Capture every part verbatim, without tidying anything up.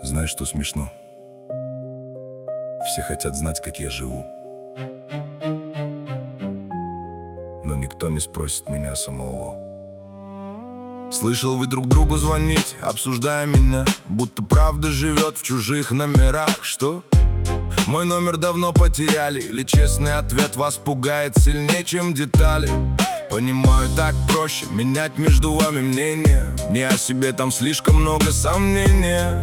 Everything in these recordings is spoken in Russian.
Знаешь, что смешно? Все хотят знать, как я живу, но никто не спросит меня самого. Слышал, вы друг другу звонить, обсуждая меня, будто правда живет в чужих номерах. Что? Мой номер давно потеряли, или честный ответ вас пугает сильнее, чем детали? Понимаю, так проще менять между вами мнение. Не о себе там слишком много сомнения.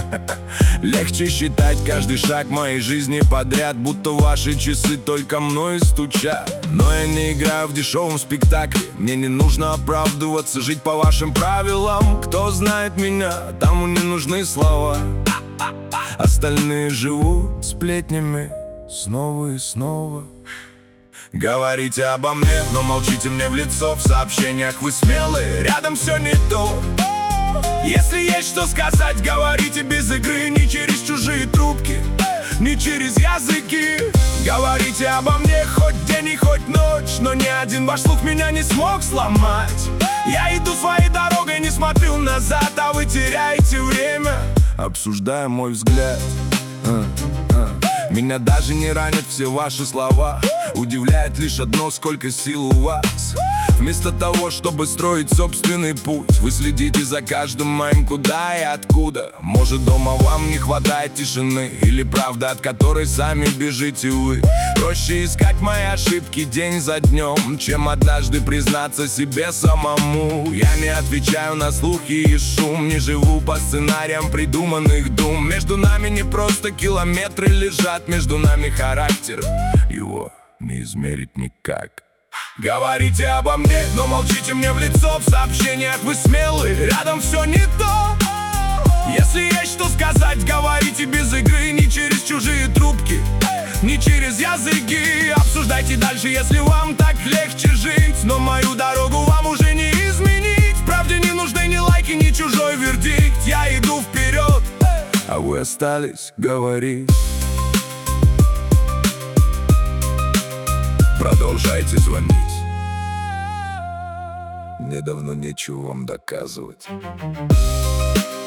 Легче считать каждый шаг моей жизни подряд, будто ваши часы только мной стучат. Но я не играю в дешевом спектакле, мне не нужно оправдываться, жить по вашим правилам. Кто знает меня, тому не нужны слова. Остальные живут сплетнями снова и снова. Говорите обо мне, но молчите мне в лицо. В сообщениях вы смелые, рядом все не то. Если есть что сказать, говорите без игры, не через чужие трубки, не через языки. Говорите обо мне хоть день и хоть ночь, но ни один ваш слух меня не смог сломать. Я иду своей дорогой, не смотрю назад, а вы теряете время, обсуждая мой взгляд. а, а. Меня даже не ранят все ваши слова. Удивляет лишь одно, сколько сил у вас. Вместо того, чтобы строить собственный путь, вы следите за каждым моим куда и откуда. Может, дома вам не хватает тишины, или правда, от которой сами бежите вы. Проще искать мои ошибки день за днем, чем однажды признаться себе самому. Я не отвечаю на слухи и шум, не живу по сценариям придуманных дум. Между нами не просто километры лежат, между нами характер, его не измерить никак. Говорите обо мне, но молчите мне в лицо. В сообщениях вы смелые, рядом все не то. Если есть что сказать, говорите без игры, не через чужие трубки, не через языки. Обсуждайте дальше, если вам так легче жить, но мою дорогу вам уже не изменить. В правде не нужны ни лайки, ни чужой вердикт. Я иду вперед, а вы остались говорить. Продолжайте звонить, мне давно нечего вам доказывать.